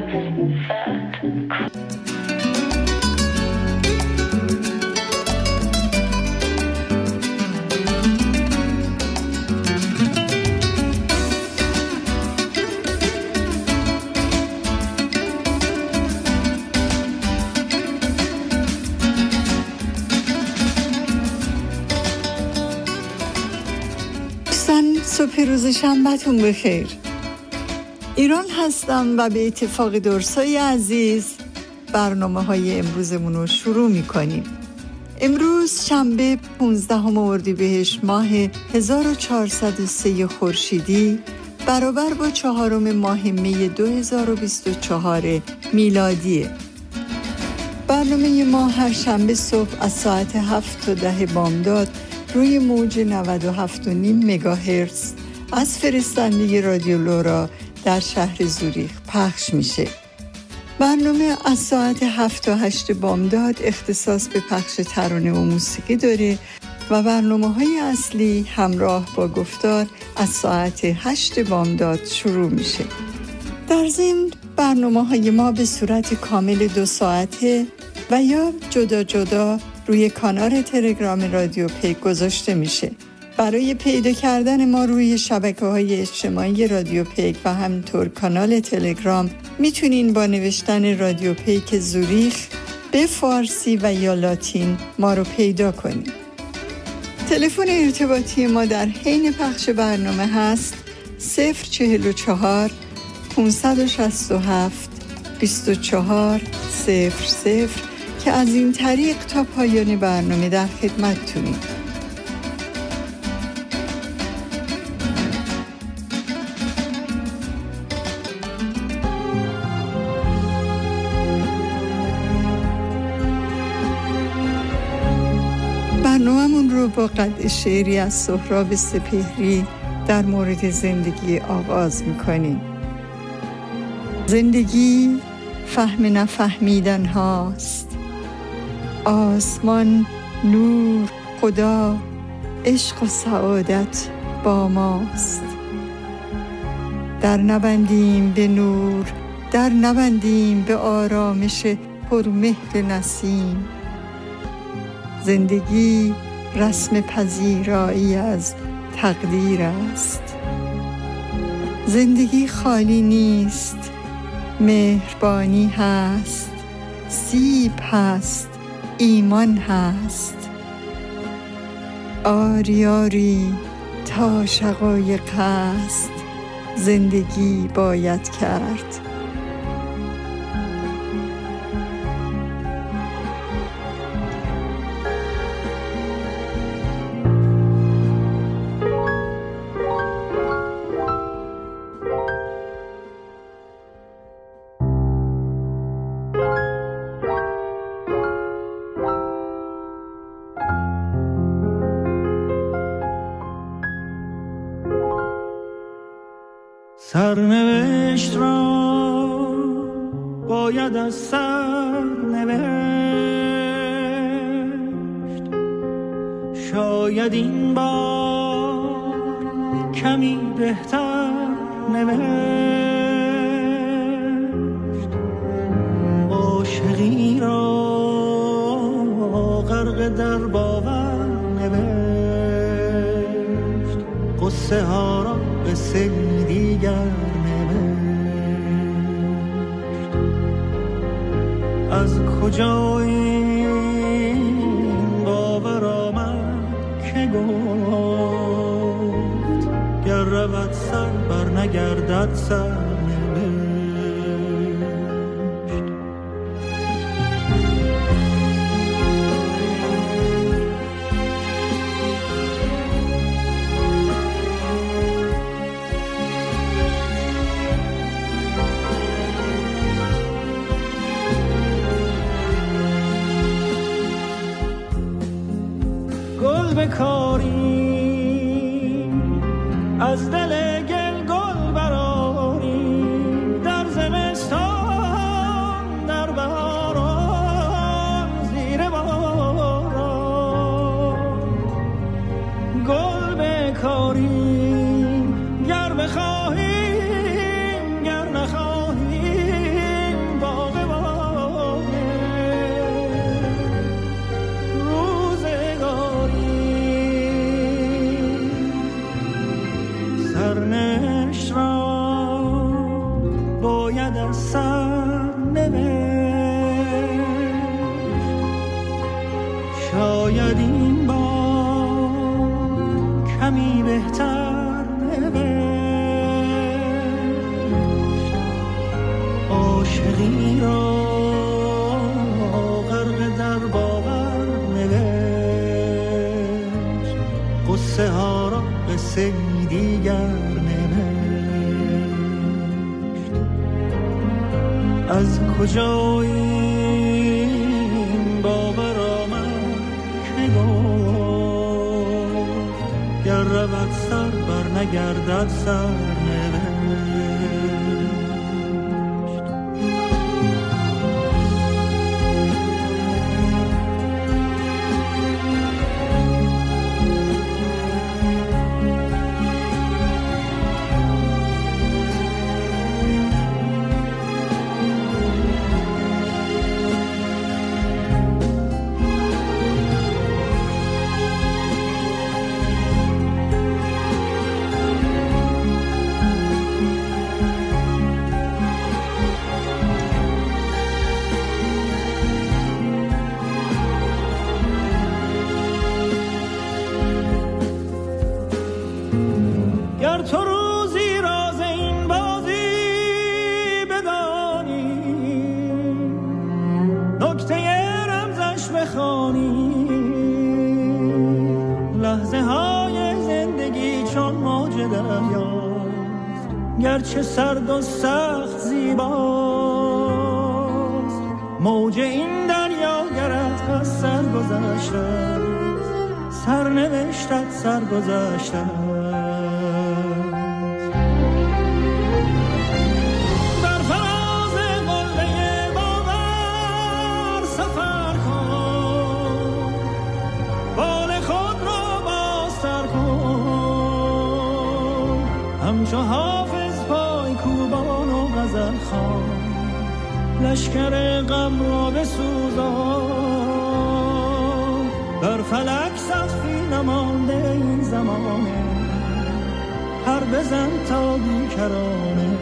صبح روز شنبه‌تون بخیر. ایران هستم و به اتفاق درسای عزیز برنامه‌های امروزمون رو شروع می‌کنیم. امروز شنبه 15 اردیبهشت ماه 1403 خورشیدی برابر با 4 ماه می 2024 میلادیه. برنامه ما هر شنبه صبح از ساعت 7 تا 10 بامداد روی موج 97.5 مگاهرتز از فرستنده رادیو لورا در شهر زوریخ پخش میشه. برنامه از ساعت 7 تا 8 بامداد اختصاص به پخش ترانه و موسیقی داره و برنامه‌های اصلی همراه با گفتار از ساعت 8 بامداد شروع میشه. در ضمن برنامه‌های ما به صورت کامل 2 ساعته و یا جدا جدا روی کانال تلگرام رادیو پیک گذاشته میشه. برای پیدا کردن ما روی شبکه‌های اجتماعی رادیو پیک و همینطور کانال تلگرام میتونین با نوشتن رادیو پیک زوریخ به فارسی و یا لاتین ما رو پیدا کنین. تلفن ارتباطی ما در حین پخش برنامه هست 044 567 24 00 که از این طریق تا پایان برنامه در خدمتتونیم. برنامه‌مون رو با قطعه شعری از سهراب سپهری در مورد زندگی آغاز می‌کنیم. زندگی فهم نفهمیدن هاست، آسمان، نور، خدا، عشق و سعادت با ماست. در نبندیم به نور، در نبندیم به آرامش پرمهر نسیم. زندگی رسم پذیرایی از تقدیر است. زندگی خالی نیست، مهربانی هست، سیب هست، ایمان هست. آری آری تا شقایق هست، زندگی باید کرد. سرنوشت را باید از سر نوشت، شاید این بار کمی بهتر نوشت. عاشقی را غرق در باور نوشت، قصه ها را قصه دیگر نوشت. از کجا این باور آمد که گفت گر رود سر بر نگردد سر بکاری از دل گل گل براری، در زمستان در بهاران زیر باران. گل بکاری گر بخواهیم گر نخواهیم، باید از سر نوشت. شاید این بار کمی بهتر نوشت. عاشقی را غرق در باور نوشت. قصه ها را قصه دیگر از کجا این باور آمد که گفت گر رود سر بر نگردد سر نوشت. تو روزی راز این بازی بدانی، نکته رمزش بخوانی، لحظه های زندگی چون موج دریاست، گرچه سرد و سخت زیباست. موج این دریا گرت از سر گذشته، سرنوشتت سر گذشته. همچو حافظ پای کوبان و غزل خوان، لشکر غم را بسوزان. بر فلک سقفی نمانده این زمانه، پر بزن تا بیکرانه.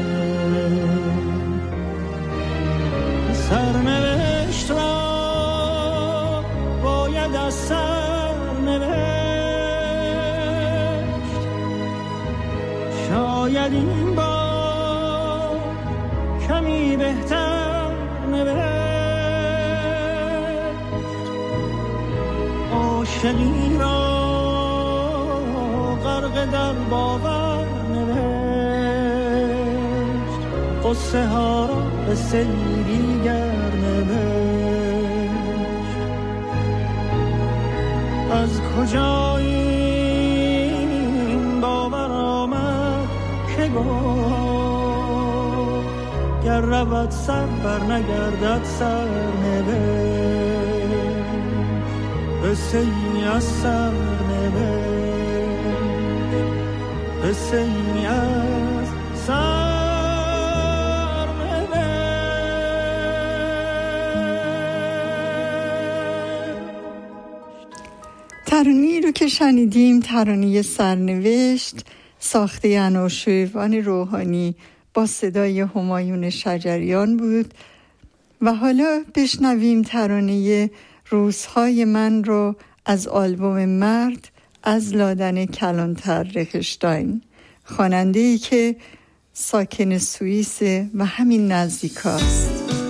سرنوشت را باید از سر نوشت. شاید این بار کمی بهتر نوشت. عاشقی را غرق در باور نوشت. قصه ها را قصه دیگر نوشت. از کجا این باور آمد که گفت گر رود سر بر نگردد سر نوشت. قصه ای از سر نوشت. قصه ای از سر. ترانه‌ای رو که شنیدیم ترانه سرنوشت ساخته انوشیروان روحانی با صدای همایون شجریان بود. و حالا بشنویم ترانه روزهای من رو از آلبوم مرد از لادن کلانتر رخشتاین، خواننده‌ای که ساکن سوئیس و همین نزدیکاست.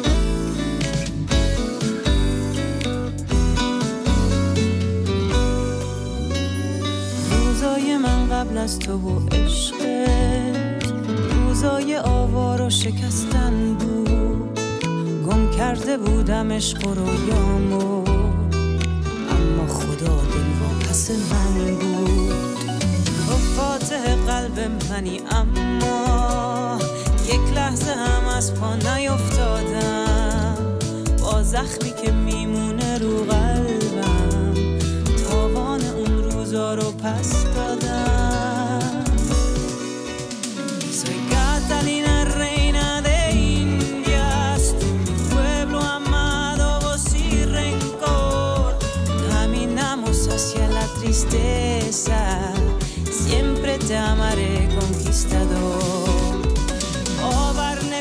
قبل از تو و عشقت روزای آوار و شکستن بود، گم کرده بودم عشق و رویامو، اما خدا دلواپس من بود. تو فاتح قلب منی اما یک لحظه هم از پا نیفتادم، با زخمی که میمونه رو قلبم تاوان اون روزا رو پس دادم. Tristeza, siempre te amaré conquistador. باور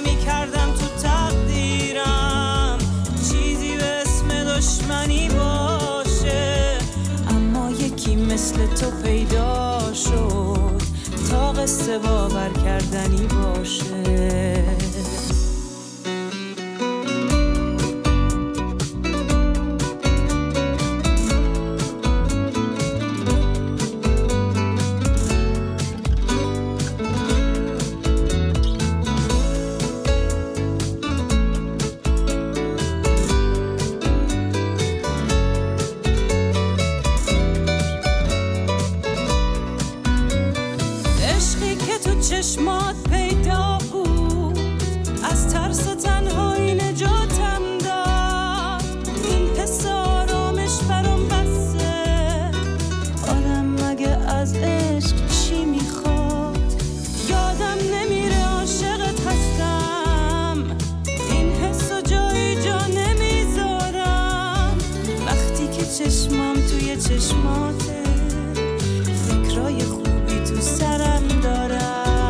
مثل تو پیدا شد تا قصه باور کردنی باشه. چشمات پیدا بود از ترس تنهایی نجاتم داد. این حس آرامش برام بسه. آدم مگه از عشق چی میخواد؟ یادم نمیره عاشقت هستم. این حسو جایی جا نمیذارم. وقتی که چشمم توی چشماته فکرای خوبی تو سرم دارم.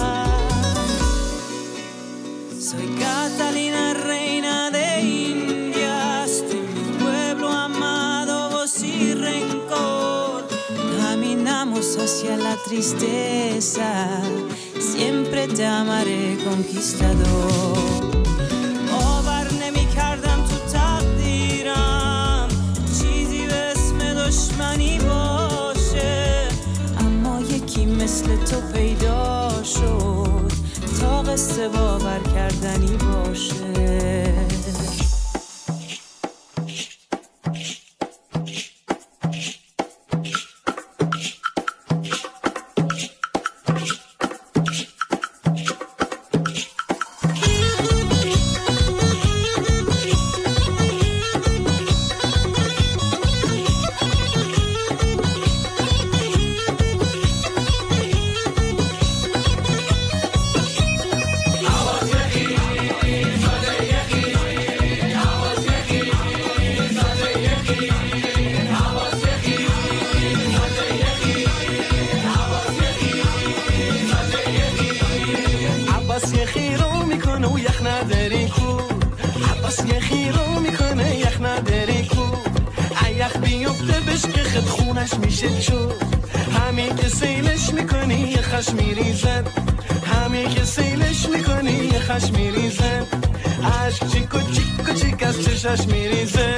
Soy Catalina, reina de Indias, de mi pueblo amado, voz y rencor. Caminamos hacia la tristeza, siempre te amaré conquistador. باور نمی کردم تو تقدیرم چیزی به اسم دشمنی باشه، اما یکی مثل تو پیدا شد تا قصه باور کردنی باشه. چشم میریزه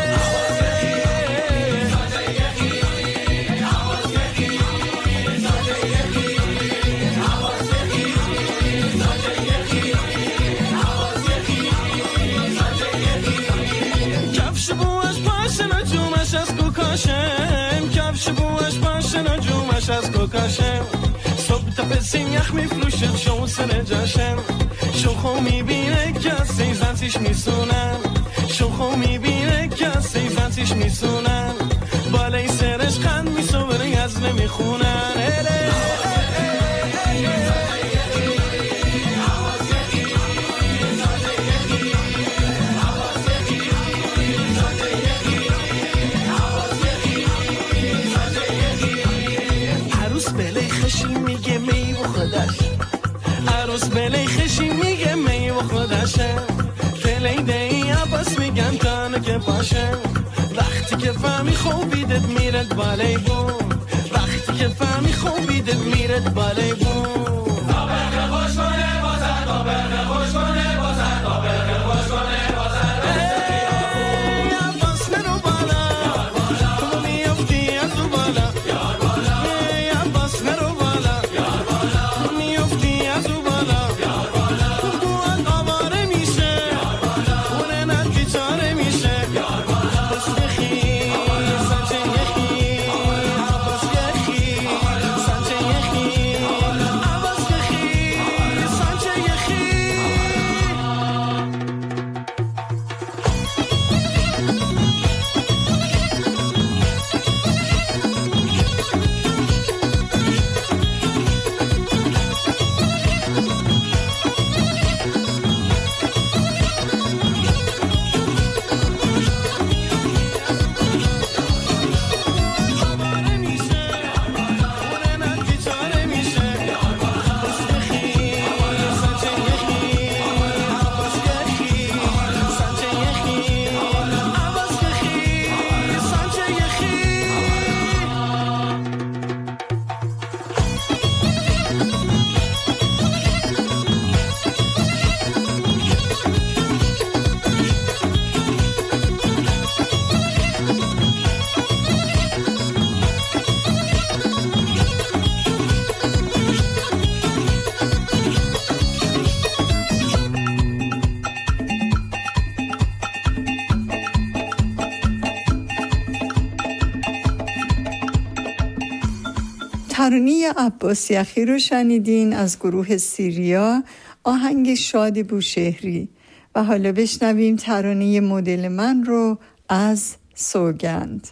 کفش بوش پاشن و جومش از کوکاشم، کفش بوش پاشن و جومش از کوکاشم. صبح تا پسیم یخ میفروشد شو سر جاشم، شوخو میبینه کسی زنسیش میسونم، شوخو میبینه کسی زنسیش میسونن، بالای سرش خند میسوبره از نمیخونن. عروس بلی خشی میگه می و خودش، عروس بلی خشی میگه می و خودشه. فلیده عباس میگن تانه که باشه، وقتی که فهمی خوبیدت میرد بالای بوم، وقتی که فهمی خوبیدت میرد بالای بوم. تا برخه خوش کنه بازد، تا برخه خوش کنه بازد، تا برخه خوش کنه بازد. ای عباس نرو بالا، تو میفتی از رو بالا. ای عباس نرو بالا، تو میفتی از رو بالا. تو آواره میشه، خونه نت بیچاره میشه. ترانه عباس یخی رو شنیدین از گروه سیریا، آهنگ شاد بوشهری. و حالا بشنویم ترانه مدل من رو از سوگند.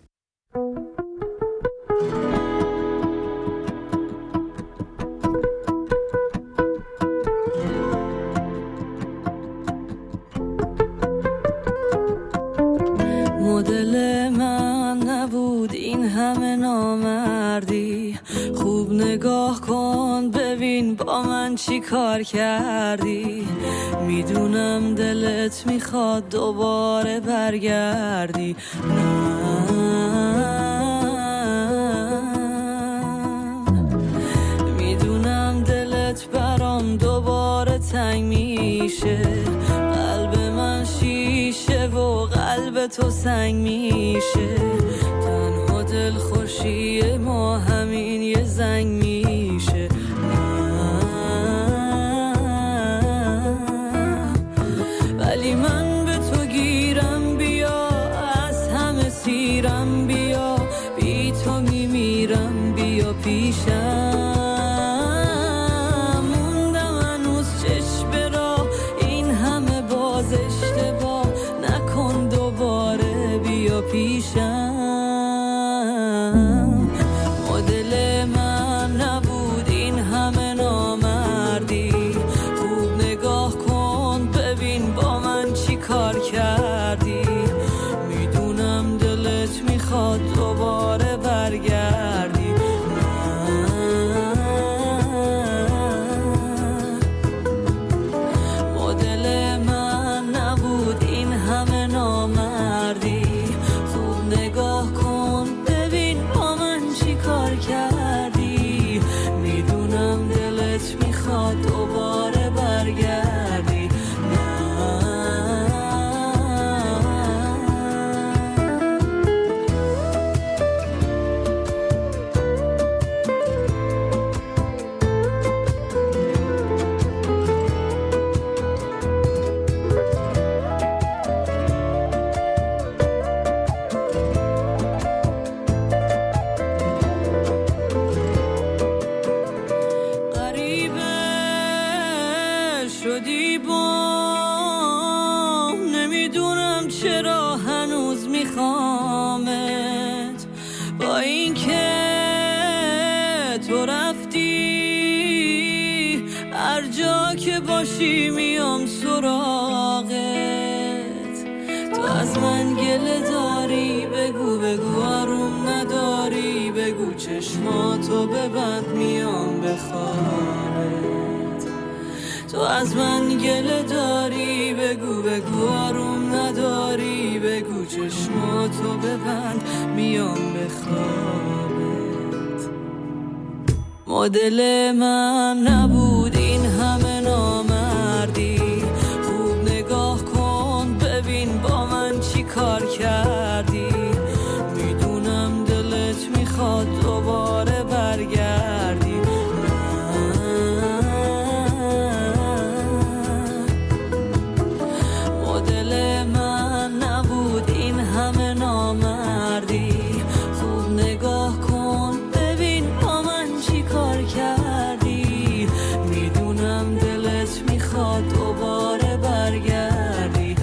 مدل من نبود این همه نامردی، خوب نگاه کن ببین با من چی کار کردی. میدونم دلت میخواد دوباره برگردی، میدونم دلت برام دوباره تنگ میشه، قلب من شیشه و قلب تو سنگ میشه. تنها دل خوشی ما همین یه زنگ میشه. ولی من به تو گیرم، بیا از همه سیرم، بیا بی تو میمیرم، بیا پیشم. موندم هنوز چشم را این همه باز اشتباه نکن، دوباره بیا پیشم. مدل من نبود این همه نامردی، خوب نگاه کن ببین با من چی کار کردی. میدونم دلت میخواد دوباره برگردی، مدل من نبود این همه نامردی، خوب نگاه کن ببین با من چی کار کردی. میدونم دلت میخواد دوباره برگردی. شدی با نمیدونم چرا هنوز میخوامت، با این که تو رفتی هر جا که باشی میام سراغت. تو از من گله داری بگو بگو، آروم نداری بگو، چشماتو ببند میام بخوابت. تو از من گله داری بگو بگو، آروم نداری بگو، چشماتو ببند میام بخوابت. مدل من نبود این همه نامردی، خوب نگاه کن ببین با من چی کار کردی. میدونم دلت میخواد دوباره برگردی، مدل من نبود این همه نامردی، خوب نگاه کن ببین با من چی کار کردی. میدونم دلت میخواد دوباره برگردی،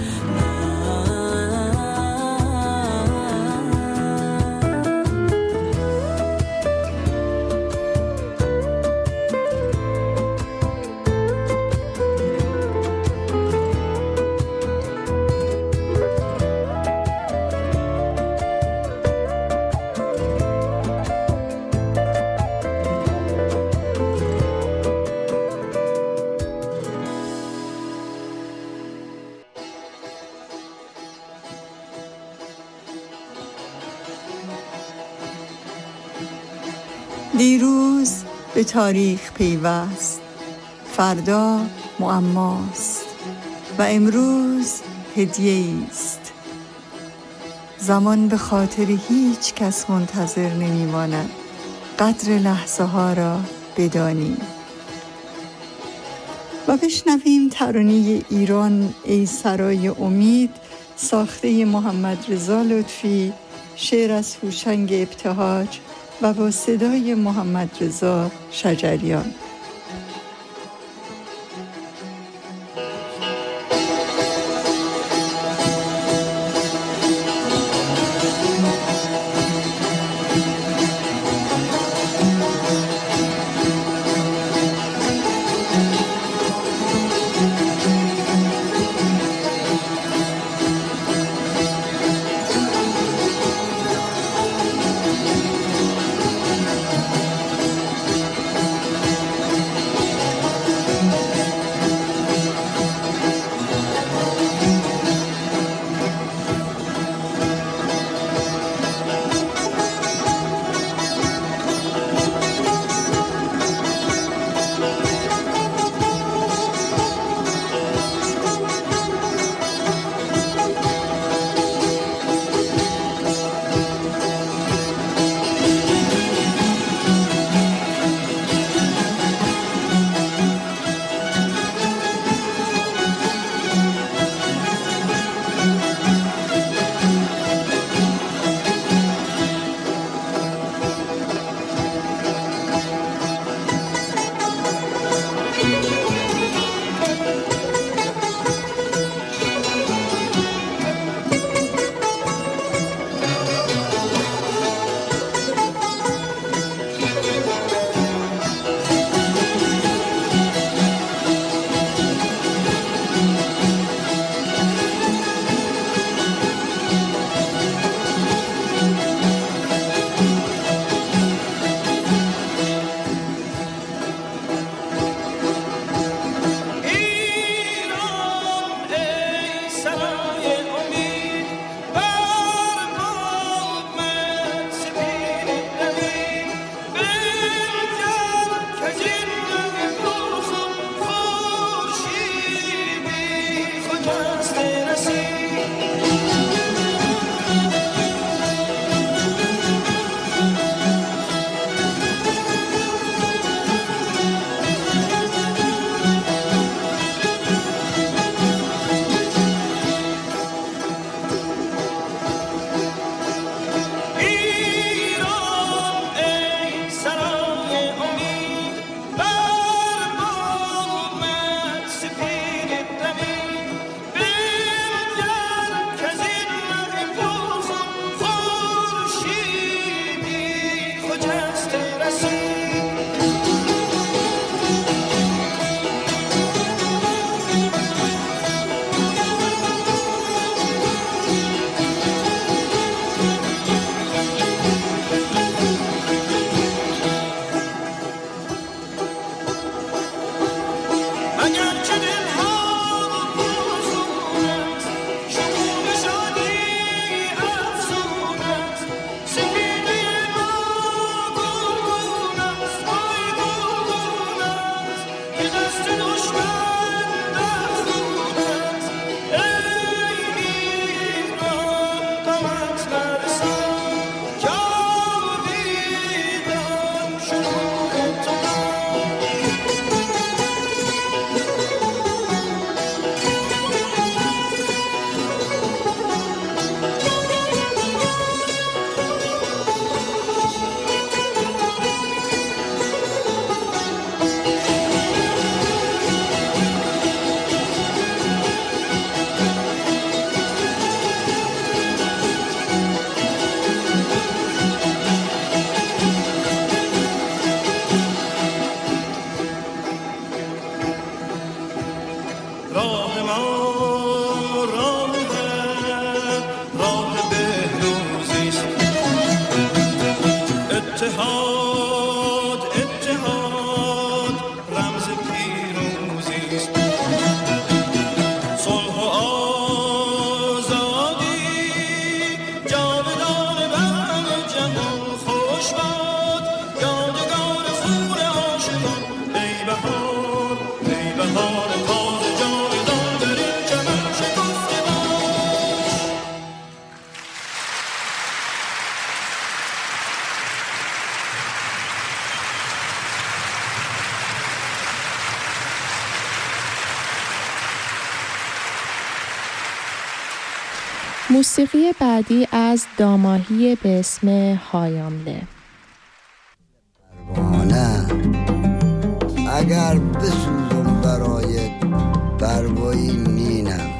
دیروز به تاریخ پیوست، فردا معماست و امروز هدیه است. زمان به خاطر هیچ کس منتظر نمیماند، قدر لحظه ها را بدانیم. و بشنویم ترانه ایران ای سرای امید، ساخته محمد رضا لطفی، شعر از هوشنگ ابتهاج و با صدای محمد رضا شجریان. موسیقی بعدی از داماهی به اسم هایامله. اگر بسوزم برای پروایی نینم.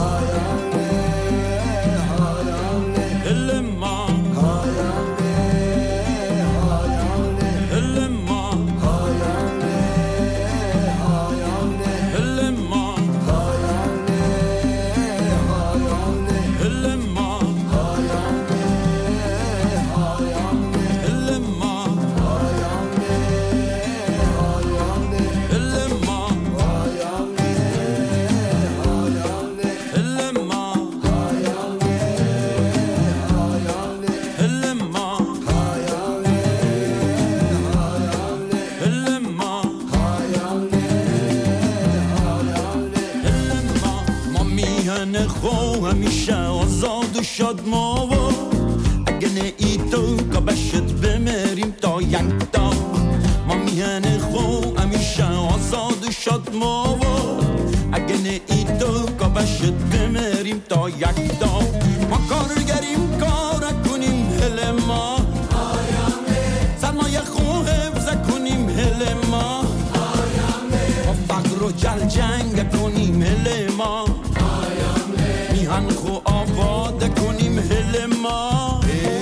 همیشه آزاد و شاد ما و اگه نه ای تو که بشت بمیریم تا یک تا. ما میهن خو همیشه آزاد و شاد ما و اگه نه ای تو که بشت بمیریم تا یک تا. ما کارگریم کار کنیم هل ما سرمایه خو حفظ کنیم هل ما فقر و جل جنگ کنیم هل ما میهن خو آباد کنیم هل ما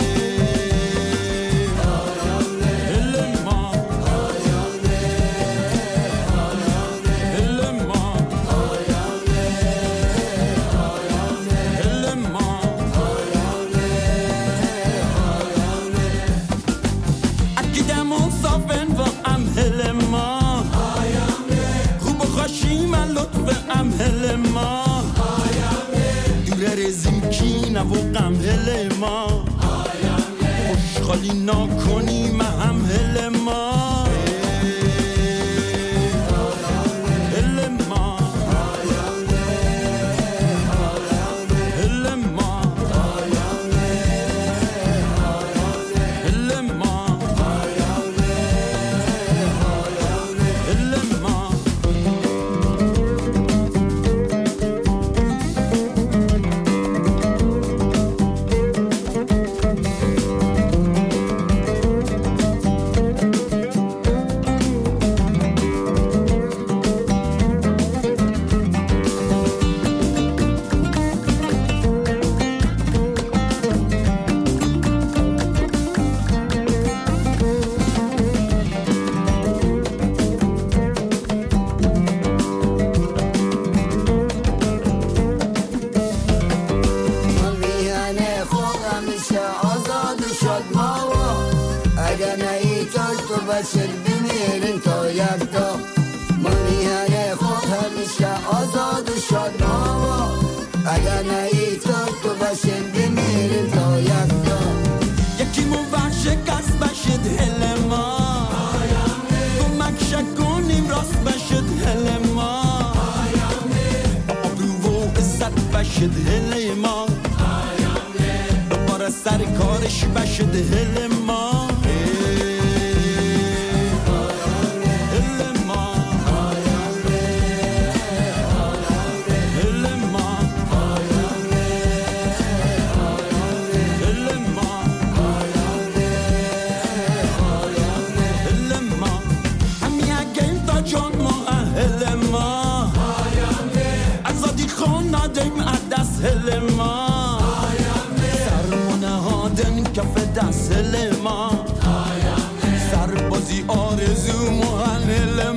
هل ما هل ما هل ما اکیدم و صافن و ام هل ما خوب و خوشی من لطف ام هل ما رزیم کی و غم هل ما خوشحالی نکنیم هم هل ما هل ما هل ما هل ما هل ما بشر بمیرین تا یک تا. ما میهن خود همیشه آزاد و شاد ما اگر نهی تو بشر بمیرین تا یک تا. یکی مو شکست بشد هل ما کمک شکنیم راست بشد هل ما آبرو و عزت بشد هل ما دوباره سر کارش بشد هل ما هل ما سرمونه هادن کف دست هل ما سربازی آرزو مهن هل